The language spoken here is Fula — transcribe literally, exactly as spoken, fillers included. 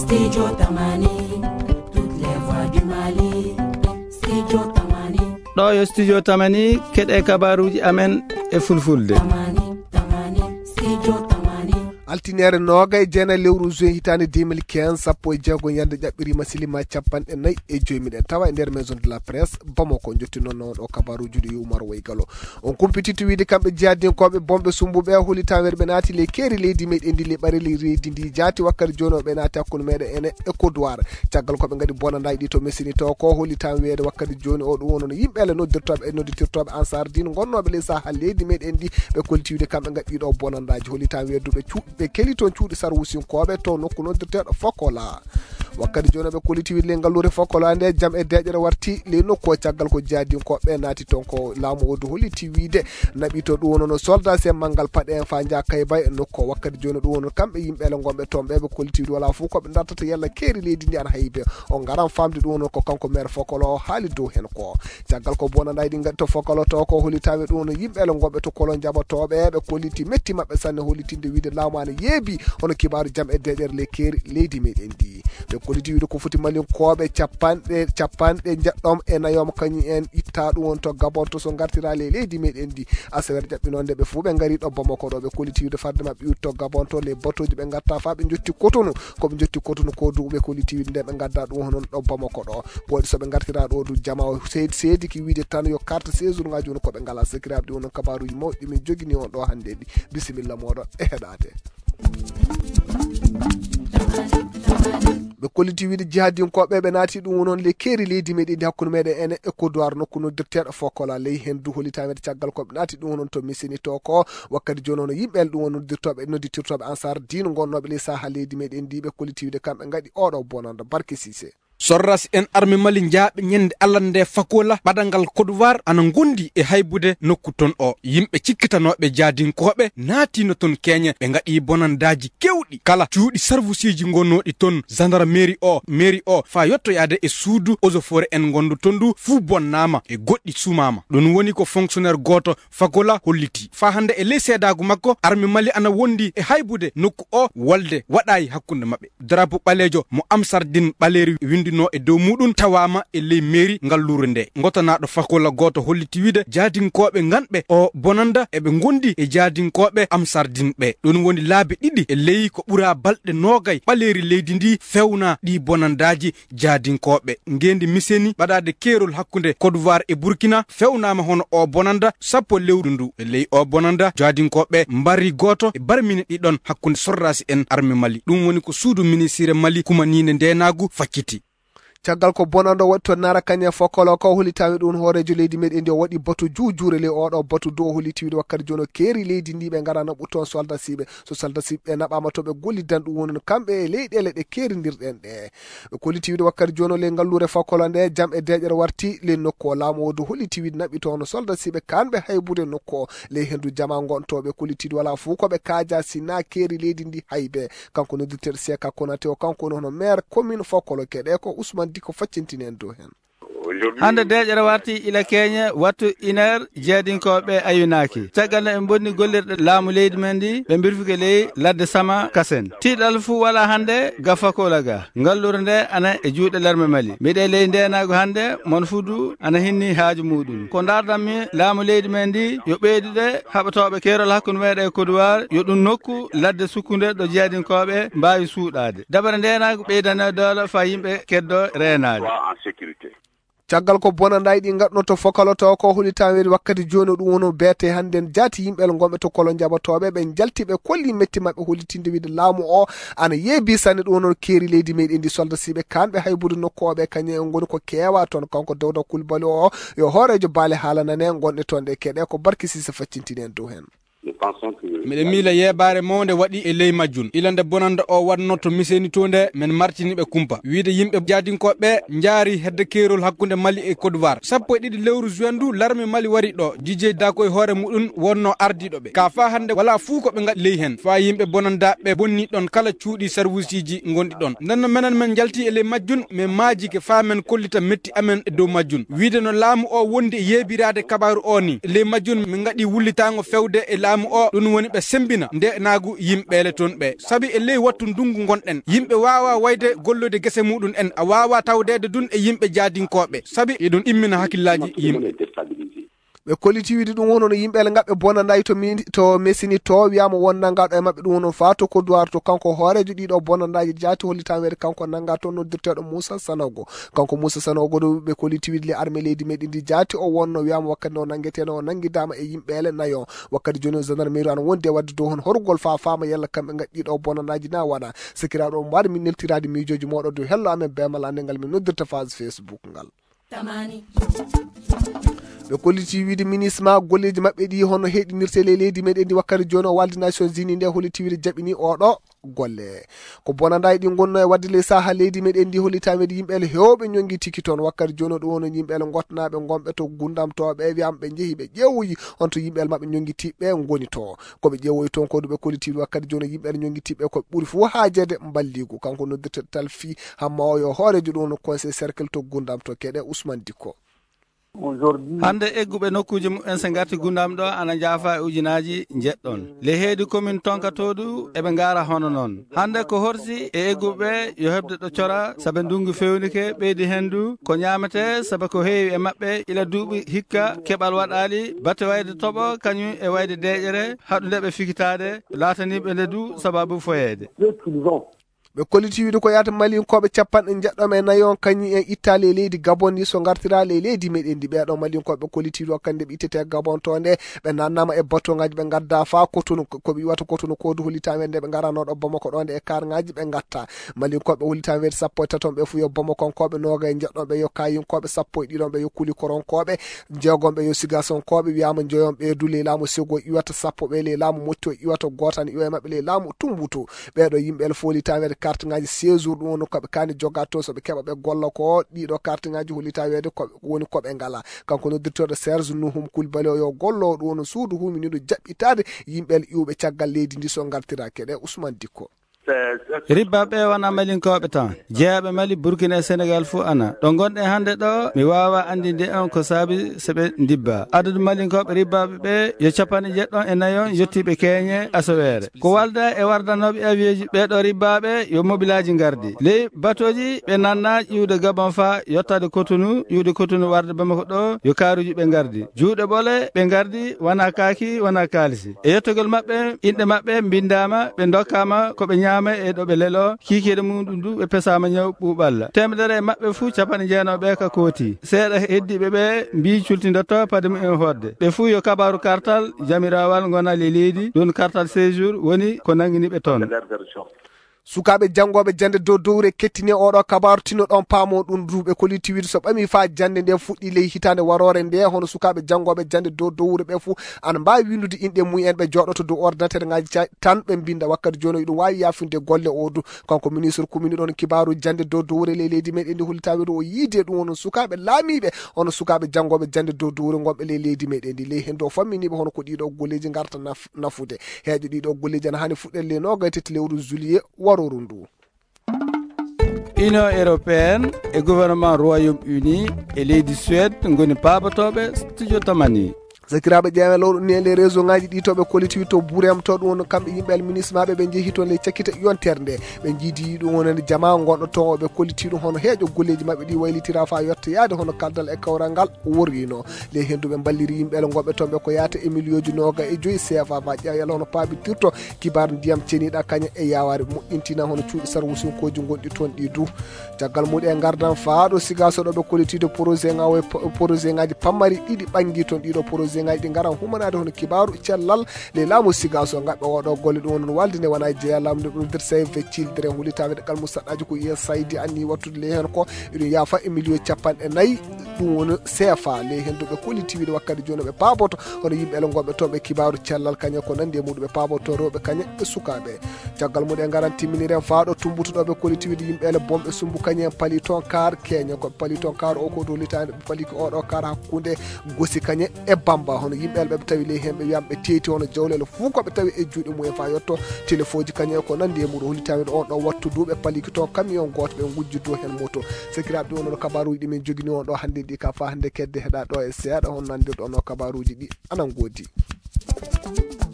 Studio Tamani, toutes les voix du Mali. Studio Tamani. ɗo yo studio Tamani keɗe kabaruji amen e fulfulde. Tamani, Tamani, Studio Tamani. altinere nogay jeena lewru juin hitande deux mille quinze sappo e jeego yande ƴaɓɓirima silima capanɗe nayyi e joyi miɗen tawa e nder maison de la presse Bamako jotti noon noon ɗo kabaruji ɗi Oumar Waygalo on kumpititto wiide kamɓe jihadinkoɓe bomɓe sumbuɓe hulitameɗe ɓe naati le keeri leydi meɗen ndi le ɓareli leydi ndi jaati wakkati joni o ɓe naati hakkude meɗen ene e Côte d'Ivoire caggal koɓe gadi bonandaji ɗi to messini taw ko hulitame wiyede wakkati joni o ɗum wono yimɓele noddirtoɓe e nodditirtoɓe Ansar Dine gonnoɓe ley saaha leydi meɗen ndi ɓe kolti wiide kamɓe gaddi ɗo bonandaji hulitame wedduɓe cuuɓe keli toon cuuɗi sarwusinkoɓe to nokku noddirteɗo Fokola wakkati joni ɓe koliti wiide le ngallure Fokola nde jaam e deƴƴere warti le nokku o caggal ko jihadinkoɓe naati toon ko laamu odu holliti wiide naɓi to ɗum wono no soldat sen manggal paɗe en fa jakay bay e nokku o wakkati joni ɗum wono kamɓe yimɓele gonɓe toon ɓeɓe koliti wiide wala fou koɓe dartata yalla keeri leydi ndi ana haybe o garan famde ɗum wono ko kanko maire Fokola o haali dow hen ko caggal ko bonandaji ɗi gadi to Fokola to ko hollitame ɗum wono yimɓele gonɓe to kolo jaɓatoɓe ɓe kolliti metti mabɓe sanne hollitinde wiide laamu ana yeebi hono kibaru jaam e deƴƴere le keeri leydi meɗen ndi ɓe kolliti wiide ko foti malinkoɓe capanɗe capanɗe jeɗɗom e nayom kañum en itta ɗum won to Gabon to so gartira le leydi meɗen ndi asawere ƴaɓɓinonde ɓe fuu ɓe gari ɗo Bamako ɗo ɓe kolliti wiide farde mabɓe iwtto Gabon to les batoji ɓe gatta fa ɓe jotti Cotonou koɓe jotti Cotonou ko dugu ɓe kolliti wiide nde ɓe gadda ɗum honon ɗo Bamako ɗo woɗi soɓe gartira ɗo du jama o seedi seedi ki wiide tan yo carte séjour ngaji woni koɓe ngala sécurité ɗum wonon kabaruji mawɗi min jogini on ɗo hande ɗi bisimilla moɗon e heɗade ɓe kolliti wiide jihadinkoɓe ɓe naati ɗum wonon le keeri leydi meɗen ndi hakkude meɗen ene e Côte d'Ivoire nokku noddirteɗo Fokola ley hen du hollitamede caggal koɓe naati ɗum wonon to missini to ko wakkati joni ono yimɓele ɗum won noddirtoɓe nodditirtoɓe Ansar Dine gonnoɓe ley saaha leydi meɗen ndi ɓe kolliti wiide kamɓe gaɗi oɗo bonanda Barke Cissé sorras en arme Mali jaaɓe ñande Allah nde Fakola ɓaɗangal Côte d'Ivoire ana gondi e haybude nokku ton o yimɓe cikkitanoɓe jadinkoɓe naatino ton keñe ɓe gaɗi bonandaji kewɗi kala cuuɗi sarvusiji gonnoɗi ton gendarmerie o mairie o fa yettoyade e suudu eaux et forêt en gondu ton du fuu bonnama e goɗɗi sumama ɗum woni ko fonctionnaire goto Fakola holliti fa hande e ley seedagu makko arme Mali ana wondi e haybude nokku o walde waɗayi hakkude mabɓe drapeau ɓalejo mo Ansar Dine ɓaleri no e dow muɗum tawama e ley mairie ngallure nde gotanaɗo Fakola goto holliti wiide jadinkoɓe ganɓe o bonanda eɓe gondi e jadinkoɓe Ansar Dine ɓe ɗum woni laabi ɗiɗi e ley ko ɓuura balɗe nogay ɓaleri leydi ndi fewna ɗi bonandaji jadinkoɓe ngendi miseni ɓaɗade keerol hakkude Côte d'Ivoire e Burkina fewnama hono o bonanda sappo lewru ndu e ley o bonanda jadinkoɓe mbari goto e barmine ɗiɗon hakkude sorrasi en arme Mali ɗum woni ko suudu ministére Mali kumanine ndenagu fakkiti caggal ko bonando waɗi to nara kañe Fokola ko hollitami ɗum hoorejo leydi meɗen ndi o waɗi batu juujure le oɗo batu dow holliti wiide wakkati joni o keeri leydi ndi ɓe gara naɓu toon soldat siɓe so soldat siɓe naɓama to ɓe gollidan ɗum woni kamɓe e leyɗele ɗe keeridirɗen ɗe ɓe kolliti wiide wakkati joni o le ngallure Fokola nde jaam e deƴƴere warti le nokku o laamu wodu holliti wiide naɓi toon soldat siɓe kanɓe haybude nokku o ley hendu jama gontoɓe kolliti wiide wala fuu koɓe kaaja sina keeri leydi ndi haybe kanko noddirteɗo Seka Konaté o kanko woni hono maire commune Fokola keɗe ko Ousmane Diko faccintini en dow hen hande deƴƴere warti ila keñe wattu une heure jeedinkoɓe ayunaki caggal nde ɓe bonni gollirɗe laamu leydi men ndi ɓe birfike ley ladde Sama Kasen tiiɗal fuu wala hande ga Fakola ga ngallure nde ana e juuɗe l'armée Mali mbiɗe ley ndenago hande mon fudu ana hinni haaju muɗum ko dardanmi laamu leydi men ndi yo ɓeydude haɓatoɓe keerol hakkude meɗe e Côte d'Ivoire yo ɗum nokku ladde sukkude ɗo jeedinkoɓe mbawi suuɗade dabare ndenago ɓeydane doola fa yimɓe keddo renade caggal ko bonandaji ɗi gadno to Fokola to ko hulitami wakkati joni ɗum wono beete hande jaati yimɓel gonɓe to kolo jaɓatoɓe ɓe jaltiɓe kolli metti mabɓe hollitinde wiide laamu o ana yeebi sanne ɗum wono keeri leydi meɗen ndi soldat siɓe kanɓe haybude nokkoɓe kañum goni ko keewa toon kanko Dawda Coulibaly o yo hoorejo baale haalanane gonɗe toon ɗe keɗe ko Barke Cissé faccintini en dow hen miɗe miila yebare mawde waɗi e ley majjun ilande bonanda o watno to miseni to nde men martiniɓe kumpa wiide yimɓe jadinkoɓe jaari hedde keerol hakkude Mali e Côte d'Ivoire sappo e ɗiɗi lewru juin ndu l'armée Mali wari ɗo Dj Dako e hoore muɗum wonno ardiɗoɓe ka fa hande wala fuu koɓe gaɗi ley hen fa yimɓe bonandaɓe bonni ɗon kala cuuɗi service ji gonɗi ɗon ndenno menen men jalti e ley majjun mais majike fa men kollita metti amen e dow majjun wiide no laamu o wondi e yebirade kabaru o ni ley majjun min gaɗi wullitago fewde e laamu laamu o ɗum woni ɓe sembina nde naagu yimɓeele toon ɓe sabi e ley wattu ndungu gonɗen yimɓe wawa wayde gollude gese muɗum en a wawa tawdede dun e yimɓe jaadinkoɓe sabi iɗum immina hakkillaji yimɓe ɓe koliti wiide ɗum wono no yimɓeele ngaɓe bonandayi to mi to mesini to wiyama won nangaɗo e maɓɓe ɗum wonon fa to kodowar to kanko hoorejo ɗiɗo bonandaji jaati hollitawede kanko nanga toon noddirteɗo Moussa Sanogo kanko Moussa Sanogo ɗo ɓe koliti wiide le armée leydi meɗen ndi jaati o wonno wiyama wakkati o nangueteno o nanguidama e yimɓeele nayo wakkati joni gendarmerie ana wondi e wadde dow hon horgol fa fama yalla kamɓe gaɗɗiɗo bonandaji na waɗa sikiraɗo mbaɗa min neltirade miijoji moɗo dow hello amen bemal ande ngal min noddirta phase Facebook ngal ɓe kolliti wiide ministre ma golleji maɓɓe ɗi hono heɗinirte le leydi meɗen ndi wakkati joni o walde Nations Unies nde holliti wiide jaɓini oɗo golle ko bonandaji ɗi gonno e wadde le saha leydi meɗen ndi hollitameɗe yimɓeele hewɓe ñongi tiki toon wakkati joni ɗum wono yimɓeele gottanaɓe gonɓe to gundam toɓe wiyama ɓe jeehi ɓe ƴeewoyi on to yimɓeele maɓɓe ñongi tiɓɓe goni to koɓe ƴeewoyi toon ko ɗuɓe kolliti wakkati joni yimɓeele ñongi tiɓɓe ko ɓuuri fo haajede mballigu kanko noddirte talfi hamma o yo hoorejo ɗum wono conseil cercle to gundam to keɗe Ousmane Dikko hande egguɓe nokkuji mumen so garti gundam ɗo ana jaafa e ujunaji jeɗɗon le heedi commune tonkatoɗu eɓe ngara hono noon hande ko horti e egguɓe yo hebde ɗo cora saabe ndungu fewnike ɓeydi hendu ko ñamete saabe ko heewi e maɓɓe ila duuɓi hikka keɓal waɗali batte wayde toɓo kañum e wayde deƴere haɗu ndeɓe fikitade lataniɓe nde du sababu foyede ɓe kolliti wiide ko yata malinkoɓe capanɗe jeɗɗome nayon kañum en ittali e leydi Gabon ni so gartirali e leydi meɗen ndi ɓeɗo malinkoɓe ɓe kolliti wakkande ɓe ittete Gabon to nde ɓe nannama e batoŋaji ɓe gadda fa Cotonou koɓe wiwata Cotonou kodu hollitame nde ɓe garanoɗo Bamako ɗo nde e karŋaji ɓe gatta malinkoɓe hollitame sappo e taton ɓe fu yo Bamakonkoɓe noga e jeɗɗonɓe yo kayinkoɓe sappo e ɗiɗon ɓe yo kuli koronkoɓe jeegonɓe yo sigasonkoɓe wiyama joyon ɓeydu le laamu sego iwata sappo ɓe le laamu motti o iwata gotan iwa e maɓɓe le laamu tumbutu ɓeɗo yimɓeele fo hollitamede carte ngaji séjour ɗum woni koɓe kani jogga to soɓe keɓa ɓe golla ko ɗiɗo carte ngaji hollitawede koɓe woni koɓe ngala kanko noddirtoɗo Serge Nouhoum Coulibaly o yo gollo ɗum woni suudu huminiɗo jaɓɓitade yimɓeele iwɓe caggal leydi ndi so gartira keɗe Ousmane Dikko ribbaɓe wona malinkoɓe tan jeeyaɓe Mali Burkina e Sénégal fo ana ɗo gonɗen hande ɗo mi wawa andinde on ko saabi seɓe dibba adadu malinkoɓe ribbaɓe ɓe yo capanɗe jeɗɗon e nayon yettiɓe keeñe asowere ko walda e wardanoɓe avieji ɓeɗo ribbaɓe yo mobilaji gardi ley batoji ɓe nanna ƴiwde Gabon fa yettade Cotonou ƴiwde Cotonou warde Bamako ɗo yo karuji ɓe gardi juuɗe ɓole ɓe gardi wona kaaki wona kalisi e yettogol maɓɓe inɗe maɓɓe bindama ɓe dokkama koɓe ñaama e ɗo ɓe lelo kikiɗe muɗum du ɓe pesama ñaw ɓuuɓalla temedere e maɓɓe fuu capanɗe jeenoɓe ka kooti seeɗa heddiɓe ɓe mbi cultidotto paade mumen hodde ɓe fuu yo kabaru kartal jamirawal gonali leydi ɗum kartal séjour woni ko nanguiniɓe toon sukaɓe janggoɓe jande dow dowre kettini oɗo kabaru tino ɗon paamo ɗum duuɓe koliti wiide so ɓami fa jande nde fuɗɗi ley hitande warore nde hono sukaɓe janggoɓe jande dow dowre ɓe fuu ana mbawi windude inɗe mumen ɓe joɗoto dow ordinateur ngaji tan ɓe binda wakkati joni ɗum wawi yafinde golle o du kanko ministre commune ɗon kibaru jande dow dowre ley leydi meɗen ndi hollitawi ɗo o yiide ɗum hono sukaɓe laamiɓe hono sukaɓe janggoɓe jande dow dowre gonɓe ley leydi meɗen ndi ley hen do famminiɓe hono ko ɗiɗo golleji garta naf, nafude heeƴo ɗiɗo golleji ana hani fuɗɗen le noga tati lewru juillet waroru ndu Union européenne e gouvernement Royaume-Uni e leydi Suède goni pabatoɓe studio tamani sakiraɓe ƴeewe lowɗo ni les réseau ngaji ɗi toɓe kolitiwi to Bourem to ɗum woni kamɓe yimɓeele ministre maɓe ɓe jeehi toon le cakkita yontere nde ɓe jiidi ɗum wonande jama gonɗo toon ɓe koliti ɗum hono heeƴo golleji maɓɓe ɗi waylitira fa yettoyade hono kaldal e kawral ngal worrino le hendu ɓe balliri yimɓeele gonɓe toon ɓe ko yata e million ji noga e joyyi C F A fa ƴeewel hono paabitirto kibar ndiyam ceniɗa kaña e yaware moƴƴintina hono cuuɗi sarwusinkoji gonɗi toon ɗi du caggal muɗi e gardan faaɗo sigaso ɗo ɓe kolitide projet ngawo projet ngaji pammari ɗiɗi ɓangui toon ɗiɗo projet ngaji ɗi garan humanade hono kibaru cellal le laamu sigaso gaɓɓe oɗo golle ɗum wonon walde nde wona jeeya lamde ɗum nder save the children hulitaɓe ɗegal musaɗaji ko yes saydi anni wattude le hen ko eɗum yaafa e million capanɗe nayyi ɗum woni C F A le hen doɓe kolitiwiɗe wakkati joni ɓe paaboto hono yimɓeele gonɓe toon ɓe kibaru cellal kaña ko nandi e muɗum ɓe paaboto rewɓe kaña e sukaɓe caggal muɗum e garan timminiren faaɗo tumbutuɗoɓe kolitiwiɗe yimɓeele bomɓe sumbu kaña en paali toon kar keña ko paali toon kar o ko dow litande ɓe paali ko oɗo kar hakkude gosi kaña e Bamba hono yimɓeele ɓeɓe tawi ley hen ɓe wiyama ɓe teeti hono jawlele fuu koɓe tawi e juuɗe mumen fa yetto téléphone ji kaña ko nandi e muɗum holitamen on ɗon wattu duuɓe paliki toon camion goto ɓe gujjuddo hen moto sekiraɓe ɗi wonono kabaruji ɗi min jogini on ɗo hande ɗi ka fa hande kedde heeɗa ɗo e seeɗa hon nandirɗo no kabaruji ɗi anan goodi